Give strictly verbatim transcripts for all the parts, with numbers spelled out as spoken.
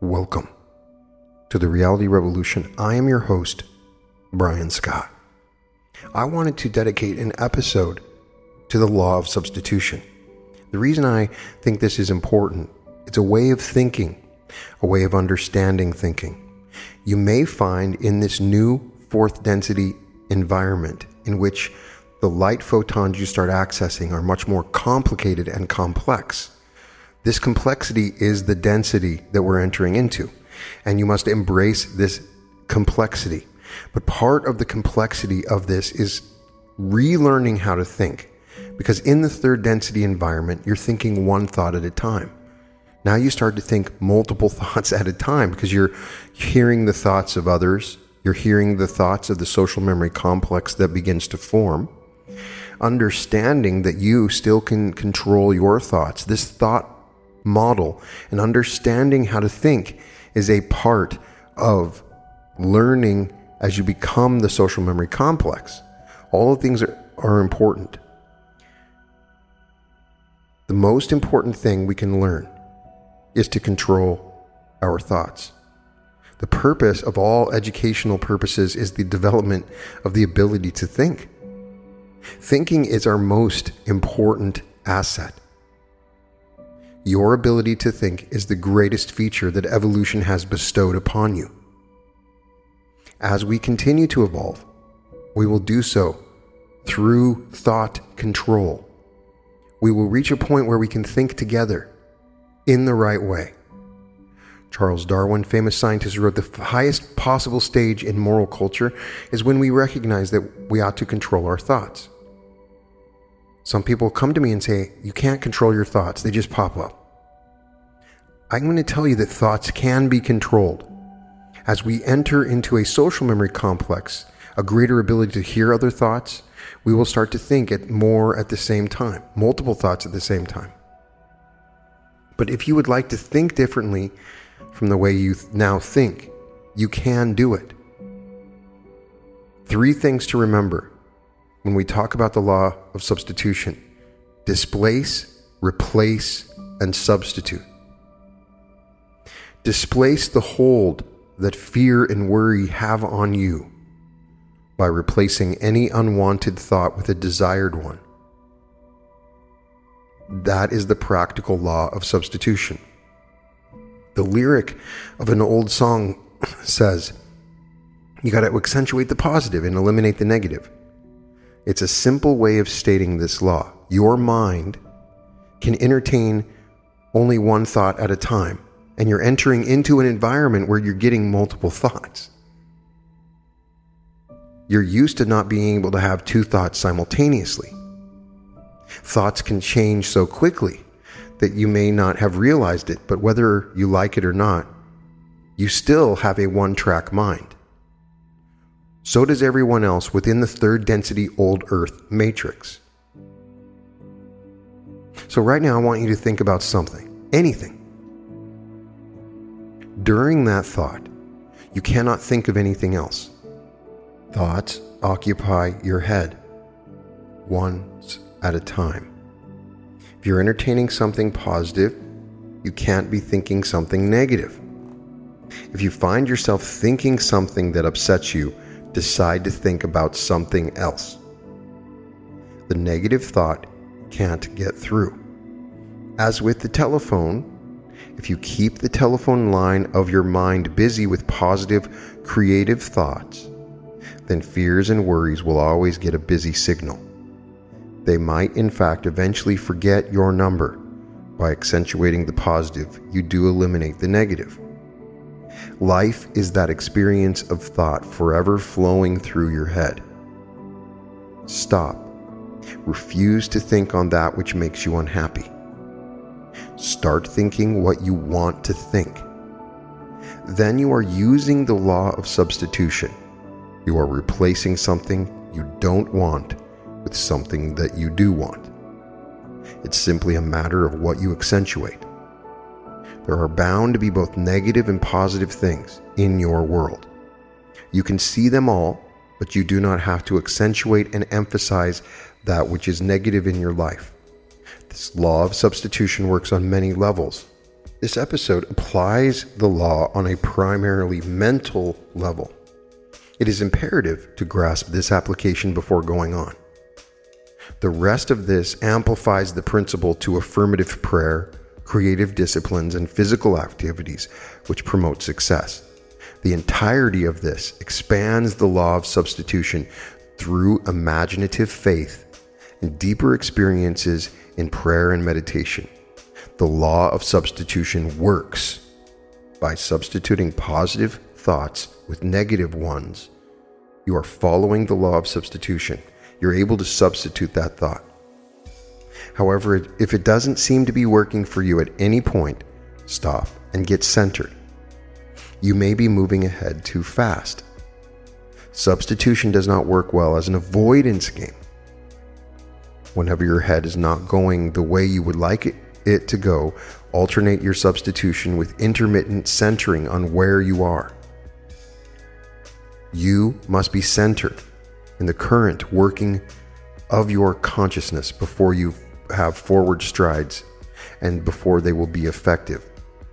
Welcome to the Reality Revolution. I am your host, Brian Scott. I wanted to dedicate an episode to the law of substitution. The reason I think this is important, it's a way of thinking, a way of understanding thinking. You may find in this new fourth density environment in which the light photons you start accessing are much more complicated and complex. This complexity is the density that we're entering into, and you must embrace this complexity. But part of the complexity of this is relearning how to think, because in the third density environment, you're thinking one thought at a time. Now you start to think multiple thoughts at a time because you're hearing the thoughts of others, you're hearing the thoughts of the social memory complex that begins to form, understanding that you still can control your thoughts. This thought model and understanding how to think is a part of learning as you become the social memory complex. All the things are, are important. The most important thing we can learn is to control our thoughts. The purpose of all educational purposes is the development of the ability to think. Thinking is our most important asset. Your ability to think is the greatest feature that evolution has bestowed upon you. As we continue to evolve, we will do so through thought control. We will reach a point where we can think together in the right way. Charles Darwin, famous scientist, wrote, "The highest possible stage in moral culture is when we recognize that we ought to control our thoughts." Some people come to me and say, "You can't control your thoughts, they just pop up." I'm going to tell you that thoughts can be controlled. As we enter into a social memory complex, a greater ability to hear other thoughts, we will start to think it more at the same time, multiple thoughts at the same time. But if you would like to think differently from the way you now think, you can do it. Three things to remember when we talk about the law of substitution: displace, replace, and substitute. Displace the hold that fear and worry have on you by replacing any unwanted thought with a desired one. That is the practical law of substitution. The lyric of an old song says, you got to accentuate the positive and eliminate the negative. It's a simple way of stating this law. Your mind can entertain only one thought at a time, and you're entering into an environment where you're getting multiple thoughts. You're used to not being able to have two thoughts simultaneously. Thoughts can change so quickly that you may not have realized it, but whether you like it or not, you still have a one-track mind. So does everyone else within the third density old earth matrix. So right now I want you to think about something, anything. During that thought, you cannot think of anything else. Thoughts occupy your head, once at a time. If you're entertaining something positive, you can't be thinking something negative. If you find yourself thinking something that upsets you, decide to think about something else. The negative thought can't get through. As with the telephone, if you keep the telephone line of your mind busy with positive, creative thoughts, then fears and worries will always get a busy signal. They might, in fact, eventually forget your number. By accentuating the positive, you do eliminate the negative. Life is that experience of thought forever flowing through your head. Stop. Refuse to think on that which makes you unhappy. Start thinking what you want to think. Then you are using the law of substitution. You are replacing something you don't want with something that you do want. It's simply a matter of what you accentuate. There are bound to be both negative and positive things in your world. You can see them all, but you do not have to accentuate and emphasize that which is negative in your life. This law of substitution works on many levels. This episode applies the law on a primarily mental level. It is imperative to grasp this application before going on. The rest of this amplifies the principle to affirmative prayer, creative disciplines, and physical activities which promote success. The entirety of this expands the law of substitution through imaginative faith and deeper experiences in prayer and meditation. The law of substitution works by substituting positive thoughts with negative ones. You are following the law of substitution. You're able to substitute that thought. However, if it doesn't seem to be working for you at any point, stop and get centered. You may be moving ahead too fast. Substitution does not work well as an avoidance game. Whenever your head is not going the way you would like it, it to go, alternate your substitution with intermittent centering on where you are. You must be centered in the current working of your consciousness before you have forward strides and before they will be effective.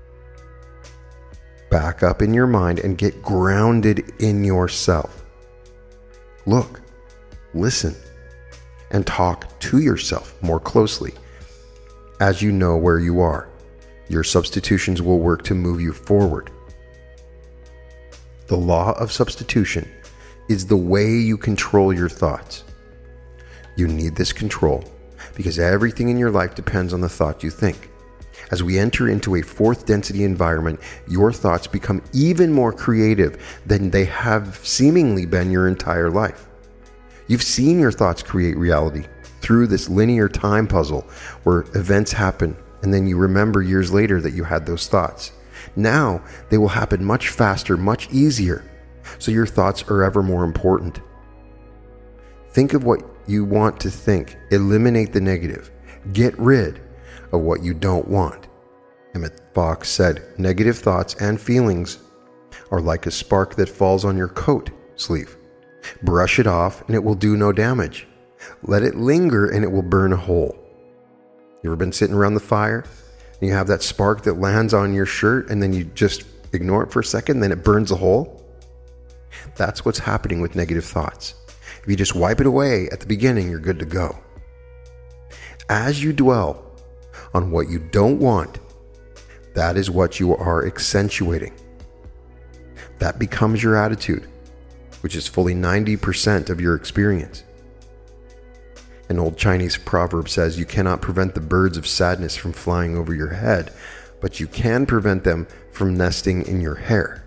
Back up in your mind and get grounded in yourself. Look, listen, and talk to yourself more closely. As you know where you are, your substitutions will work to move you forward. The law of substitution is the way you control your thoughts. You need this control because everything in your life depends on the thought you think. As we enter into a fourth density environment, your thoughts become even more creative than they have seemingly been your entire life. You've seen your thoughts create reality through this linear time puzzle where events happen and then you remember years later that you had those thoughts. Now they will happen much faster, much easier, so your thoughts are ever more important. Think of what you want to think. Eliminate the negative. Get rid of what you don't want. Emmett Fox said, negative thoughts and feelings are like a spark that falls on your coat sleeve. Brush it off and it will do no damage. Let it linger and it will burn a hole. You ever been sitting around the fire and you have that spark that lands on your shirt and then you just ignore it for a second, then it burns a hole? That's what's happening with negative thoughts. If you just wipe it away at the beginning, you're good to go. As you dwell on what you don't want, that is what you are accentuating. That becomes your attitude, which is fully ninety percent of your experience. An old Chinese proverb says, you cannot prevent the birds of sadness from flying over your head, but you can prevent them from nesting in your hair.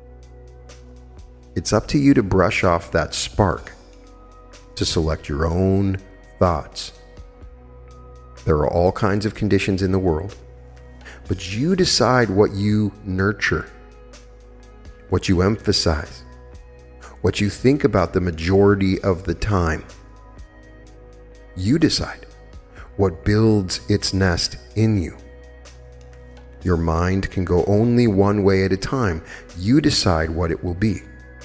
It's up to you to brush off that spark, to select your own thoughts. There are all kinds of conditions in the world, but you decide what you nurture, what you emphasize, what you think about the majority of the time. You decide what builds its nest in you. Your mind can go only one way at a time. You decide what it will be.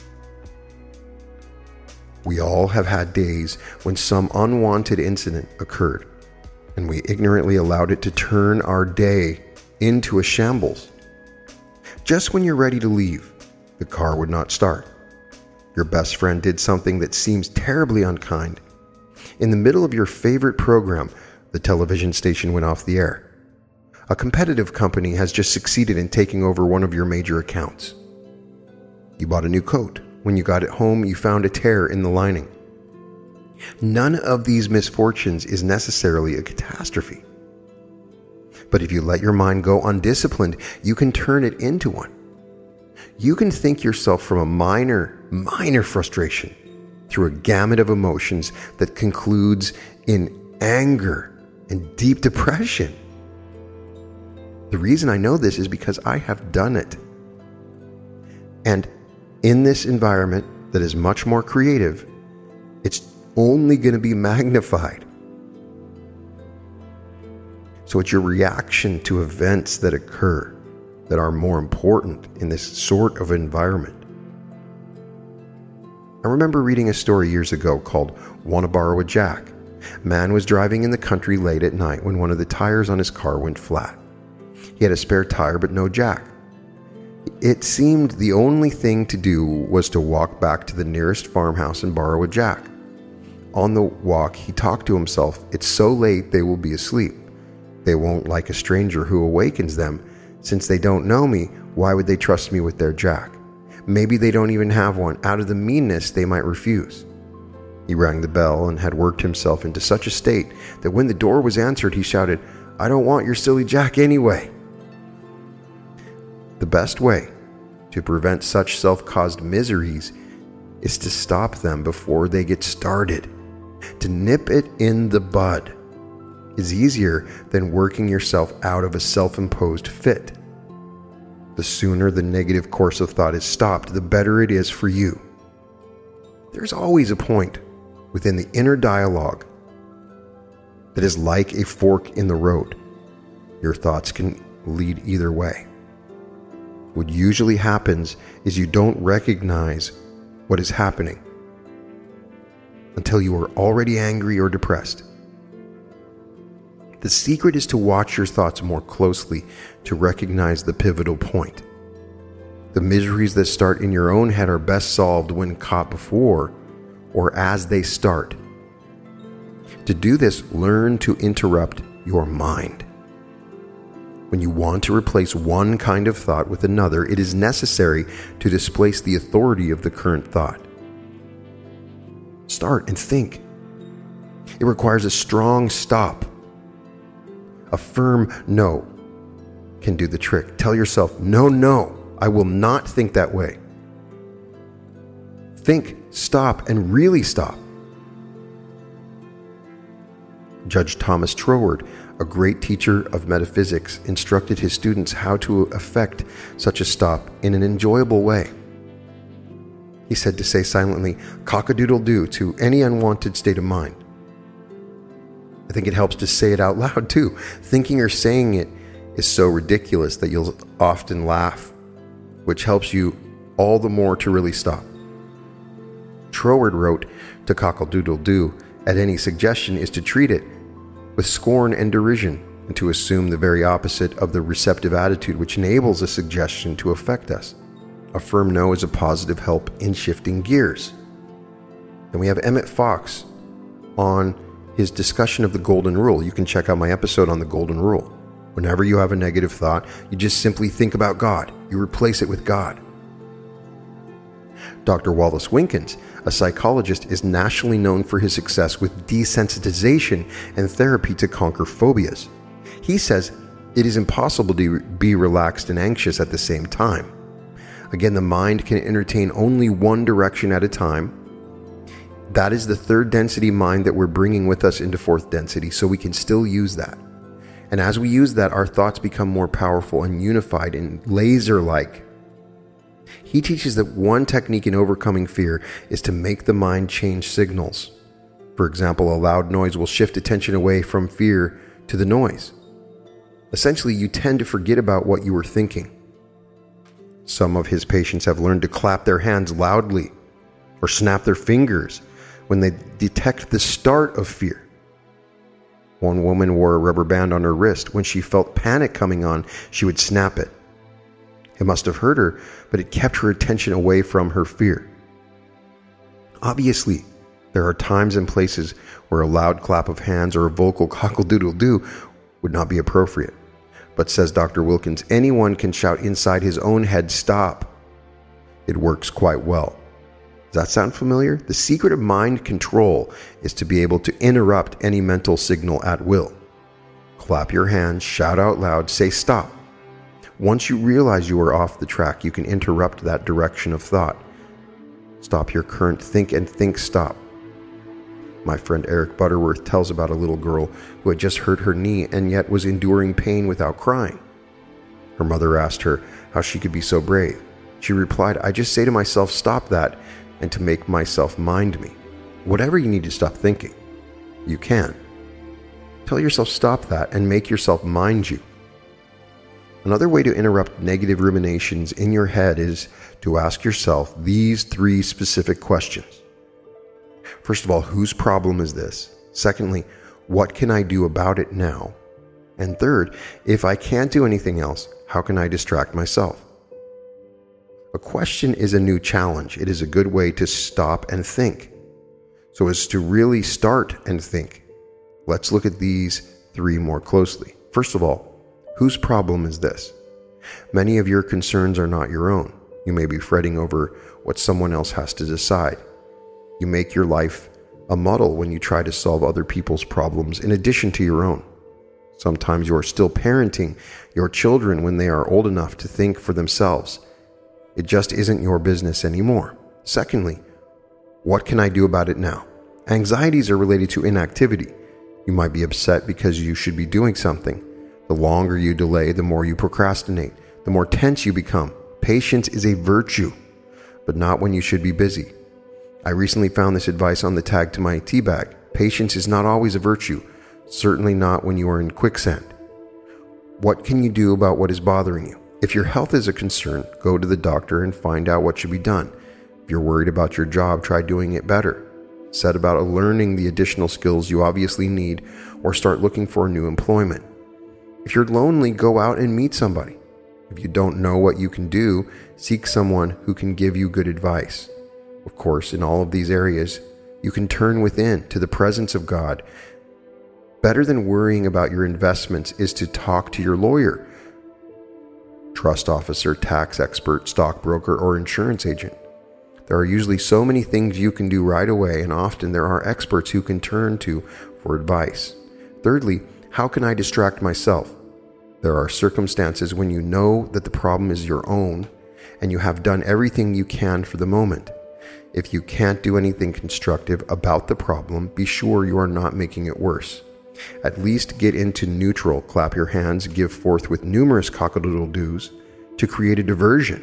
We all have had days when some unwanted incident occurred, and we ignorantly allowed it to turn our day into a shambles. Just when you're ready to leave, the car would not start. Your best friend did something that seems terribly unkind. In the middle of your favorite program, the television station went off the air. A competitive company has just succeeded in taking over one of your major accounts. You bought a new coat. When you got it home, you found a tear in the lining. None of these misfortunes is necessarily a catastrophe. But if you let your mind go undisciplined, you can turn it into one. You can think yourself from a minor, minor frustration through a gamut of emotions that concludes in anger and deep depression. The reason I know this is because I have done it. And in this environment that is much more creative, it's only going to be magnified. So it's your reaction to events that occur that are more important in this sort of environment. I remember reading a story years ago called Wanna Borrow a Jack? Man was driving in the country late at night when one of the tires on his car went flat. He had a spare tire but no jack. It seemed the only thing to do was to walk back to the nearest farmhouse and borrow a jack. On the walk, he talked to himself, "It's so late they will be asleep. They won't like a stranger who awakens them. Since they don't know me, why would they trust me with their jack? Maybe they don't even have one. Out of the meanness, they might refuse." He rang the bell and had worked himself into such a state that when the door was answered, he shouted, "I don't want your silly jack anyway." The best way to prevent such self-caused miseries is to stop them before they get started. To nip it in the bud is easier than working yourself out of a self-imposed fit. The sooner the negative course of thought is stopped, the better it is for you. There's always a point within the inner dialogue that is like a fork in the road. Your thoughts can lead either way. What usually happens is you don't recognize what is happening until you are already angry or depressed. The secret is to watch your thoughts more closely to recognize the pivotal point. The miseries that start in your own head are best solved when caught before or as they start. To do this, learn to interrupt your mind. When you want to replace one kind of thought with another, it is necessary to displace the authority of the current thought. Start and think. It requires a strong stop. A firm no can do the trick. Tell yourself, no, no, I will not think that way. Think, stop, and really stop. Judge Thomas Troward, a great teacher of metaphysics, instructed his students how to effect such a stop in an enjoyable way. He said to say silently, "Cock-a-doodle-doo" to any unwanted state of mind. I think it helps to say it out loud too. Thinking or saying it is so ridiculous that you'll often laugh, which helps you all the more to really stop. Troward wrote, "To cock-a-doodle-doo at any suggestion is to treat it with scorn and derision, and to assume the very opposite of the receptive attitude which enables a suggestion to affect us. A firm no is a positive help in shifting gears." And we have Emmett Fox on his discussion of the Golden Rule. You can check out my episode on the Golden Rule. Whenever you have a negative thought, you just simply think about God. You replace it with God. Doctor Wallace Winkins, a psychologist, is nationally known for his success with desensitization and therapy to conquer phobias. He says it is impossible to be relaxed and anxious at the same time. Again, the mind can entertain only one direction at a time. That is the third density mind that we're bringing with us into fourth density, so we can still use that. And as we use that, our thoughts become more powerful and unified and laser-like. He teaches that one technique in overcoming fear is to make the mind change signals. For example, a loud noise will shift attention away from fear to the noise. Essentially, you tend to forget about what you were thinking. Some of his patients have learned to clap their hands loudly or snap their fingers when they detect the start of fear. One woman wore a rubber band on her wrist. When she felt panic coming on, she would snap it. It must have hurt her, but it kept her attention away from her fear. Obviously, there are times and places where a loud clap of hands or a vocal cockle-doodle-doo would not be appropriate. But says Doctor Wilkins, anyone can shout inside his own head, "Stop." It works quite well. Does that sound familiar? The secret of mind control is to be able to interrupt any mental signal at will. Clap your hands, shout out loud, say stop. Once you realize you are off the track, you can interrupt that direction of thought. Stop your current think and think stop. My friend Eric Butterworth tells about a little girl who had just hurt her knee and yet was enduring pain without crying. Her mother asked her how she could be so brave. She replied, "I just say to myself, stop that, and to make myself mind me." Whatever you need to stop thinking, you can. Tell yourself stop that and make yourself mind you. Another way to interrupt negative ruminations in your head is to ask yourself these three specific questions. First of all, whose problem is this? Secondly, what can I do about it now? And third, if I can't do anything else, how can I distract myself? A question is a new challenge. It is a good way to stop and think. So as to really start and think, let's look at these three more closely. First of all, whose problem is this? Many of your concerns are not your own. You may be fretting over what someone else has to decide. You make your life a muddle when you try to solve other people's problems in addition to your own. Sometimes you are still parenting your children when they are old enough to think for themselves. It just isn't your business anymore. Secondly, what can I do about it now? Anxieties are related to inactivity. You might be upset because you should be doing something. The longer you delay, the more you procrastinate, the more tense you become. Patience is a virtue, but not when you should be busy. I recently found this advice on the tag to my tea bag. Patience is not always a virtue, certainly not when you are in quicksand. What can you do about what is bothering you? If your health is a concern, go to the doctor and find out what should be done. If you're worried about your job, try doing it better. Set about learning the additional skills you obviously need, or start looking for new employment. If you're lonely, go out and meet somebody. If you don't know what you can do, seek someone who can give you good advice. Of course, in all of these areas, you can turn within to the presence of God. Better than worrying about your investments is to talk to your lawyer, trust officer, tax expert, stockbroker, or insurance agent. There are usually so many things you can do right away, and often there are experts who can turn to for advice. Thirdly, how can I distract myself? There are circumstances when you know that the problem is your own, and you have done everything you can for the moment. If you can't do anything constructive about the problem, be sure you are not making it worse. At least get into neutral, clap your hands, give forth with numerous cock-a-doodle-doos to create a diversion.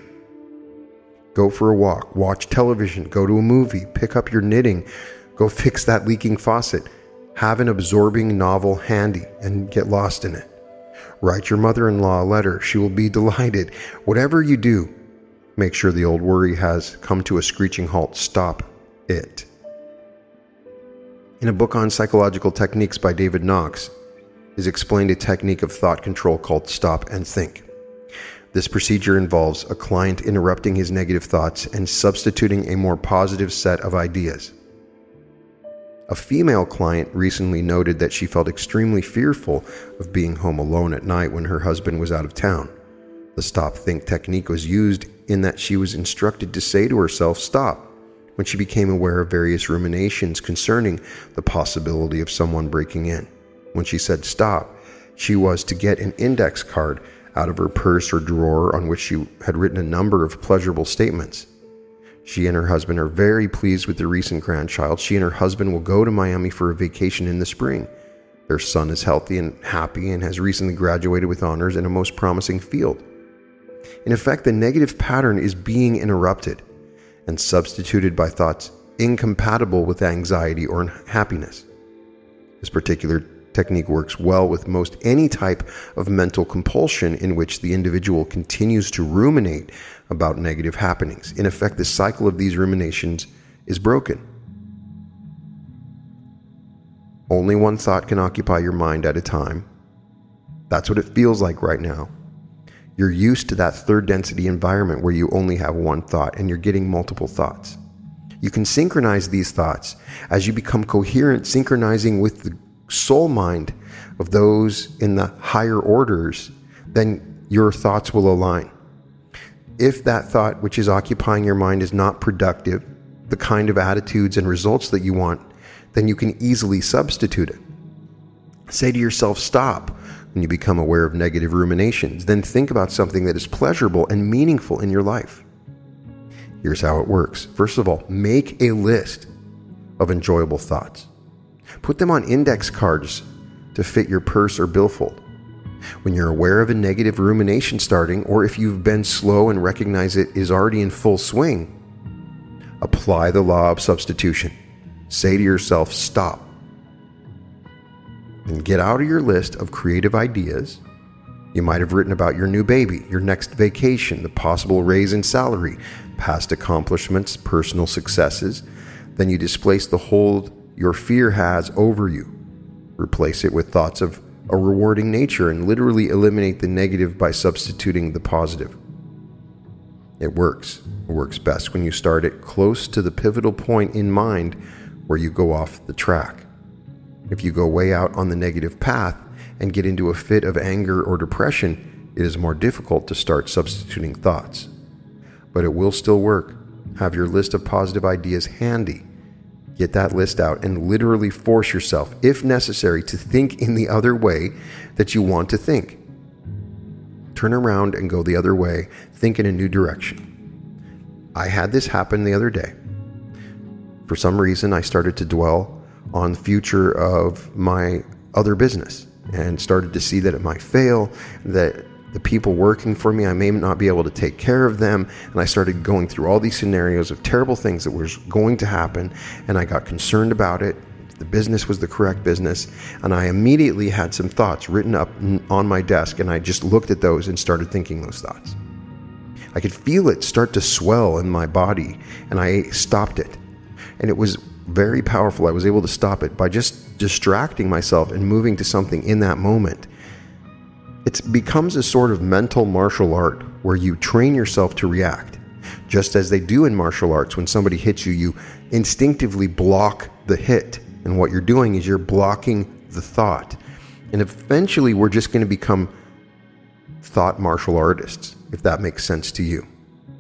Go for a walk, watch television, go to a movie, pick up your knitting, go fix that leaking faucet, have an absorbing novel handy and get lost in it. Write your mother-in-law a letter, she will be delighted. Whatever you do, make sure the old worry has come to a screeching halt. Stop it. In a book on psychological techniques by David Knox, is explained a technique of thought control called stop and think. This procedure involves a client interrupting his negative thoughts and substituting a more positive set of ideas. A female client recently noted that she felt extremely fearful of being home alone at night when her husband was out of town. The stop-think technique was used in that she was instructed to say to herself, "Stop," when she became aware of various ruminations concerning the possibility of someone breaking in. When she said stop, she was to get an index card out of her purse or drawer on which she had written a number of pleasurable statements. She and her husband are very pleased with their recent grandchild. She and her husband will go to Miami for a vacation in the spring. Their son is healthy and happy and has recently graduated with honors in a most promising field. In effect, the negative pattern is being interrupted and substituted by thoughts incompatible with anxiety or happiness. This particular technique works well with most any type of mental compulsion in which the individual continues to ruminate about negative happenings. In effect, the cycle of these ruminations is broken. Only one thought can occupy your mind at a time. That's what it feels like right now. You're used to that third density environment where you only have one thought and you're getting multiple thoughts. You can synchronize these thoughts as you become coherent, synchronizing with the soul mind of those in the higher orders, then your thoughts will align. If that thought which is occupying your mind is not productive, the kind of attitudes and results that you want, then you can easily substitute it. Say to yourself, stop, when you become aware of negative ruminations. Then think about something that is pleasurable and meaningful in your life. Here's how it works. First of all, make a list of enjoyable thoughts. Put them on index cards to fit your purse or billfold. When you're aware of a negative rumination starting, or if you've been slow and recognize it is already in full swing, apply the law of substitution. Say to yourself, stop. And get out of your list of creative ideas. You might have written about your new baby, your next vacation, the possible raise in salary, past accomplishments, personal successes. Then you displace the hold your fear has over you. Replace it with thoughts of a rewarding nature and literally eliminate the negative by substituting the positive. It works. It works best when you start it close to the pivotal point in mind where you go off the track. If you go way out on the negative path and get into a fit of anger or depression, it is more difficult to start substituting thoughts. But it will still work. Have your list of positive ideas handy. Get that list out and literally force yourself, if necessary, to think in the other way that you want to think. Turn around and go the other way. Think in a new direction. I had this happen the other day. For some reason, I started to dwell on the future of my other business and started to see that it might fail, that the people working for me, I may not be able to take care of them. And I started going through all these scenarios of terrible things that was going to happen. And I got concerned about it. The business was the correct business. And I immediately had some thoughts written up on my desk. And I just looked at those and started thinking those thoughts. I could feel it start to swell in my body. And I stopped it. And it was very powerful. I was able to stop it by just distracting myself and moving to something in that moment. It becomes a sort of mental martial art where you train yourself to react. Just as they do in martial arts, when somebody hits you, you instinctively block the hit. And what you're doing is you're blocking the thought. And eventually we're just going to become thought martial artists, if that makes sense to you.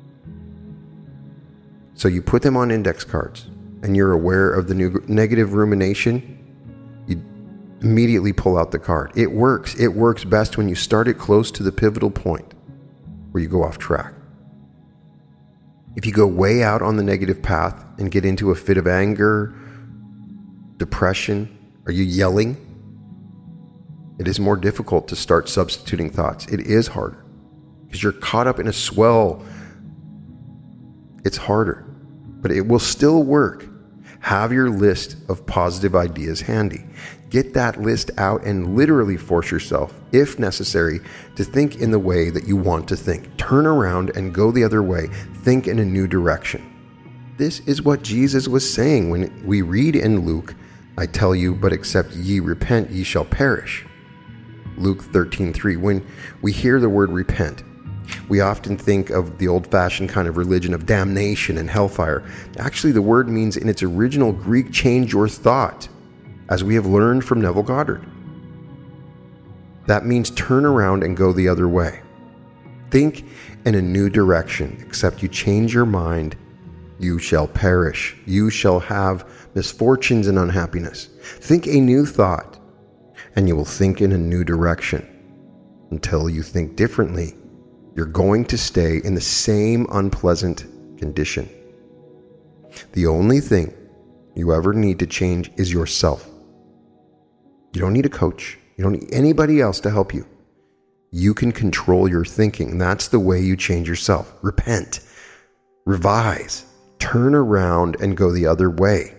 So you put them on index cards and you're aware of the new negative rumination. You immediately pull out the card. It works. It works best when you start it close to the pivotal point where you go off track. If you go way out on the negative path and get into a fit of anger, depression, are you yelling? It is more difficult to start substituting thoughts. It is harder because you're caught up in a swell. It's harder, but it will still work. Have your list of positive ideas handy. Get that list out and literally force yourself, if necessary, to think in the way that you want to think. Turn around and go the other way. Think in a new direction. This is what Jesus was saying when we read in Luke, I tell you, but except ye repent, ye shall perish. Luke thirteen three. When we hear the word repent, we often think of the old-fashioned kind of religion of damnation and hellfire. Actually, the word means in its original Greek, change your thought, as we have learned from Neville Goddard. That means turn around and go the other way. Think in a new direction, except you change your mind, you shall perish. You shall have misfortunes and unhappiness. Think a new thought, and you will think in a new direction. Until you think differently, you're going to stay in the same unpleasant condition. The only thing you ever need to change is yourself. You don't need a coach. You don't need anybody else to help you. You can control your thinking. That's the way you change yourself. Repent, revise, turn around and go the other way.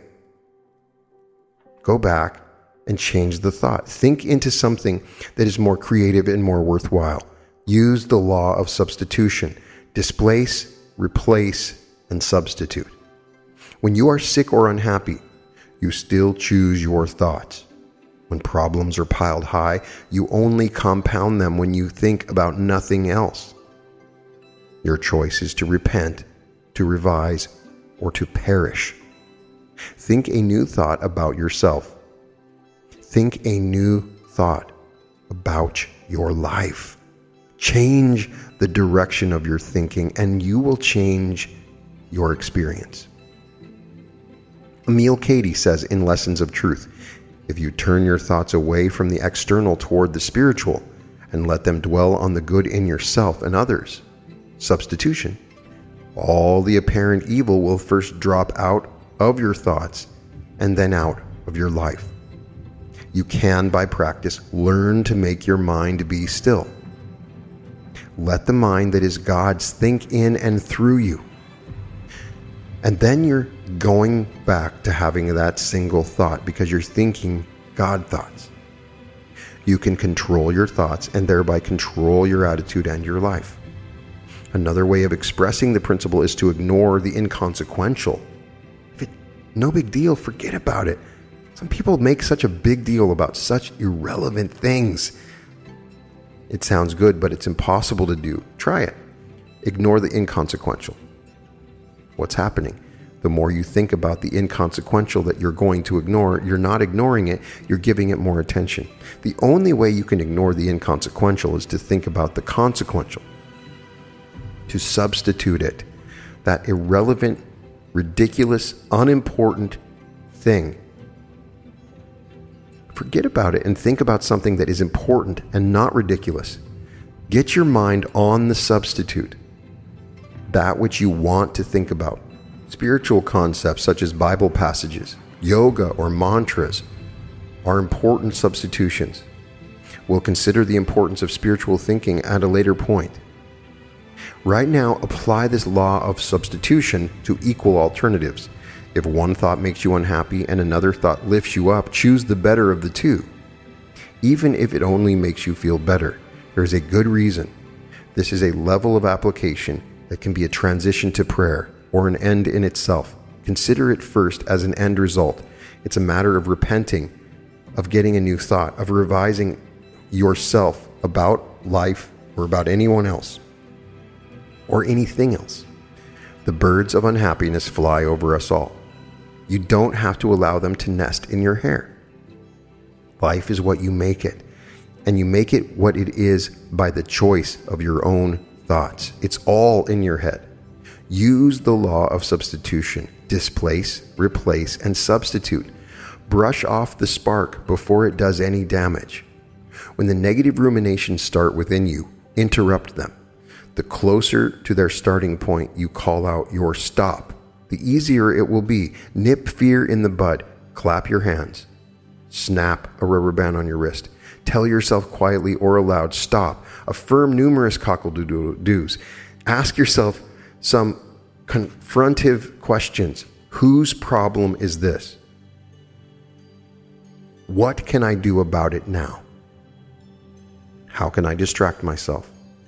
Go back and change the thought. Think into something that is more creative and more worthwhile. Use the law of substitution. Displace, replace, and substitute. When you are sick or unhappy, you still choose your thoughts. When problems are piled high, you only compound them when you think about nothing else. Your choice is to repent, to revise, or to perish. Think a new thought about yourself. Think a new thought about your life. Change the direction of your thinking, and you will change your experience. Emil Cady says in Lessons of Truth, if you turn your thoughts away from the external toward the spiritual and let them dwell on the good in yourself and others, substitution, all the apparent evil will first drop out of your thoughts and then out of your life. You can, by practice, learn to make your mind be still. Let the mind that is God's think in and through you. And then you're going back to having that single thought because you're thinking God thoughts. You can control your thoughts and thereby control your attitude and your life. Another way of expressing the principle is to ignore the inconsequential. If it, no big deal, forget about it. It's And people make such a big deal about such irrelevant things. It sounds good, but it's impossible to do. Try it. Ignore the inconsequential. What's happening? The more you think about the inconsequential that you're going to ignore, you're not ignoring it, you're giving it more attention. The only way you can ignore the inconsequential is to think about the consequential, to substitute it, that irrelevant, ridiculous, unimportant thing. Forget about it and think about something that is important and not ridiculous. Get your mind on the substitute, that which you want to think about. Spiritual concepts such as Bible passages, yoga, or mantras are important substitutions. We'll consider the importance of spiritual thinking at a later point. Right now, apply this law of substitution to equal alternatives. If one thought makes you unhappy and another thought lifts you up, choose the better of the two. Even if it only makes you feel better, there is a good reason. This is a level of application that can be a transition to prayer or an end in itself. Consider it first as an end result. It's a matter of repenting, of getting a new thought, of revising yourself about life or about anyone else or anything else. The birds of unhappiness fly over us all. You don't have to allow them to nest in your hair. Life is what you make it, and you make it what it is by the choice of your own thoughts. It's all in your head. Use the law of substitution. Displace, replace, and substitute. Brush off the spark before it does any damage. When the negative ruminations start within you, interrupt them. The closer to their starting point you call out your stop, the easier it will be. Nip fear in the bud. Clap your hands. Snap a rubber band on your wrist. Tell yourself quietly or aloud, stop. Affirm numerous cockle-doodle-doos. Ask yourself some confrontive questions. Whose problem is this? What can I do about it now? How can I distract myself?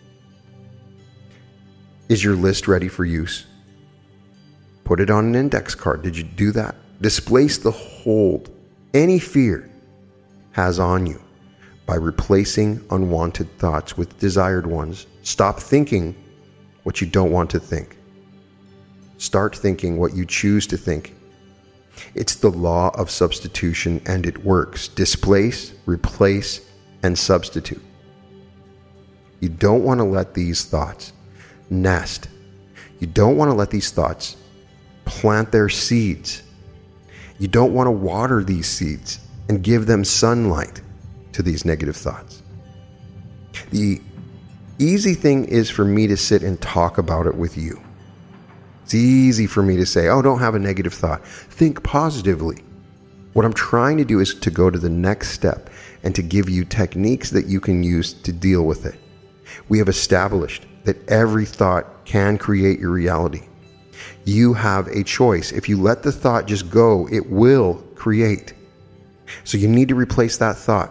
Is your list ready for use? Put it on an index card. Did you do that? Displace the hold any fear has on you by replacing unwanted thoughts with desired ones. Stop thinking what you don't want to think. Start thinking what you choose to think. It's the law of substitution, and it works. Displace, replace, and substitute. You don't want to let these thoughts nest. You don't want to let these thoughts plant their seeds. You don't want to water these seeds and give them sunlight to these negative thoughts. The easy thing is for me to sit and talk about it with you. It's easy for me to say, oh, don't have a negative thought. Think positively. What I'm trying to do is to go to the next step and to give you techniques that you can use to deal with it. We have established that every thought can create your reality. You have a choice. If you let the thought just go, it will create. So you need to replace that thought.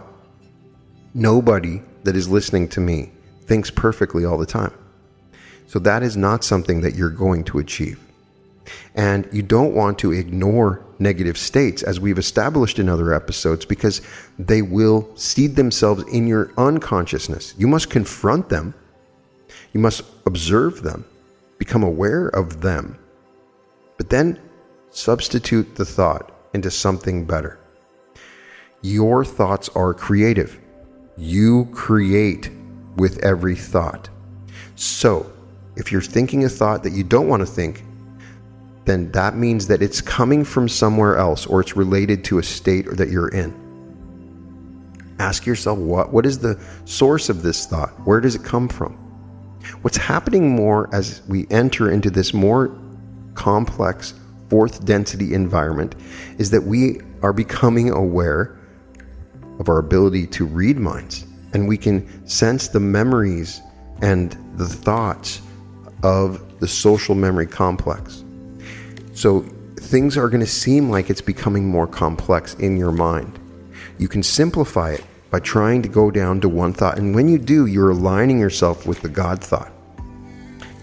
Nobody that is listening to me thinks perfectly all the time. So that is not something that you're going to achieve. And you don't want to ignore negative states, as we've established in other episodes, because they will seed themselves in your unconsciousness. You must confront them. You must observe them, become aware of them, but then substitute the thought into something better. Your thoughts are creative. You create with every thought. So, if you're thinking a thought that you don't want to think, then that means that it's coming from somewhere else, or it's related to a state that you're in. Ask yourself, what, what is the source of this thought? Where does it come from? What's happening more as we enter into this more complex fourth density environment is that we are becoming aware of our ability to read minds, and we can sense the memories and the thoughts of the social memory complex. So things are going to seem like it's becoming more complex in your mind. You can simplify it by trying to go down to one thought, and when you do, you're aligning yourself with the God thought.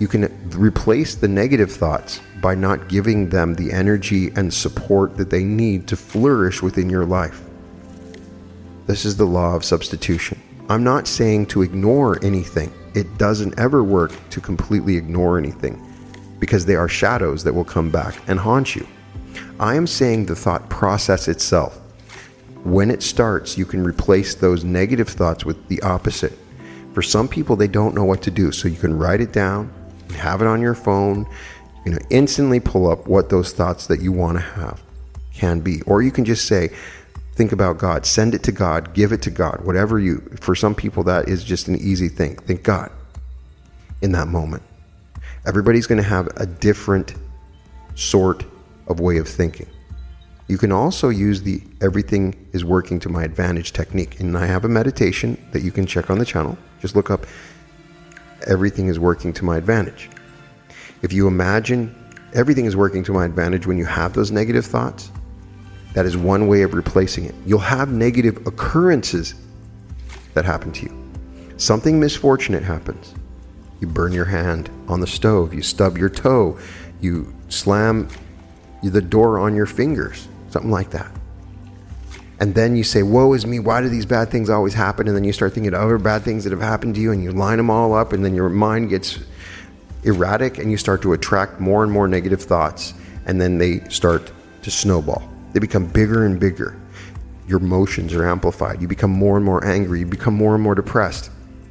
You can replace the negative thoughts by not giving them the energy and support that they need to flourish within your life. This is the law of substitution. I'm not saying to ignore anything. It doesn't ever work to completely ignore anything, because they are shadows that will come back and haunt you. I am saying the thought process itself. When it starts, you can replace those negative thoughts with the opposite. For some people, they don't know what to do, so you can write it down, have it on your phone, you know, instantly pull up what those thoughts that you want to have can be. Or you can just say, think about God, send it to God, give it to God, whatever you, for some people that is just an easy thing. Think God in that moment. Everybody's going to have a different sort of way of thinking. You can also use the everything is working to my advantage technique. And I have a meditation that you can check on the channel. Just look up everything is working to my advantage. If you imagine everything is working to my advantage when you have those negative thoughts, that is one way of replacing it. You'll have negative occurrences that happen to you. Something misfortunate happens. You burn your hand on the stove, you stub your toe, you slam the door on your fingers, something like that. And then you say, woe is me, why do these bad things always happen? And then you start thinking of other bad things that have happened to you, and you line them all up, and then your mind gets erratic, and you start to attract more and more negative thoughts, and then they start to snowball. They become bigger and bigger. Your emotions are amplified. You become more and more angry. You become more and more depressed.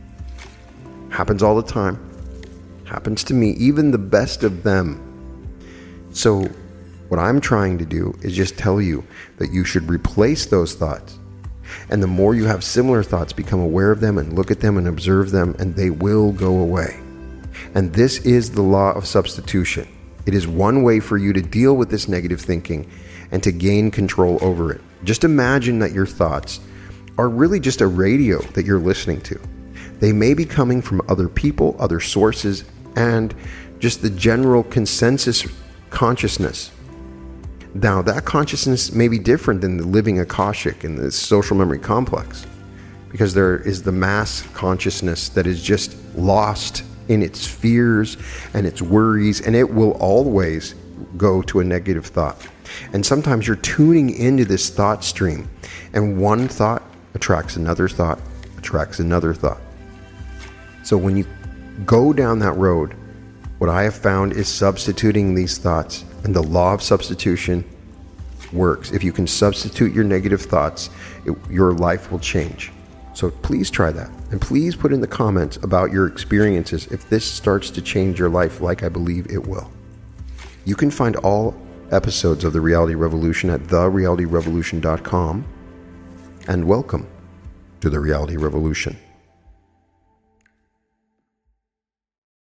Happens all the time. Happens to me, even the best of them. So what I'm trying to do is just tell you that you should replace those thoughts. And the more you have similar thoughts, become aware of them and look at them and observe them, and they will go away. And this is the law of substitution. It is one way for you to deal with this negative thinking and to gain control over it. Just imagine that your thoughts are really just a radio that you're listening to. They may be coming from other people, other sources, and just the general consensus consciousness. Now, that consciousness may be different than the living Akashic and the social memory complex, because there is the mass consciousness that is just lost in its fears and its worries, and it will always go to a negative thought. And sometimes you're tuning into this thought stream, and one thought attracts another thought, attracts another thought. So when you go down that road, what I have found is substituting these thoughts, and the law of substitution works. If you can substitute your negative thoughts, it, your life will change. So please try that. And please put in the comments about your experiences if this starts to change your life like I believe it will. You can find all episodes of The Reality Revolution at the reality revolution dot com. And welcome to The Reality Revolution.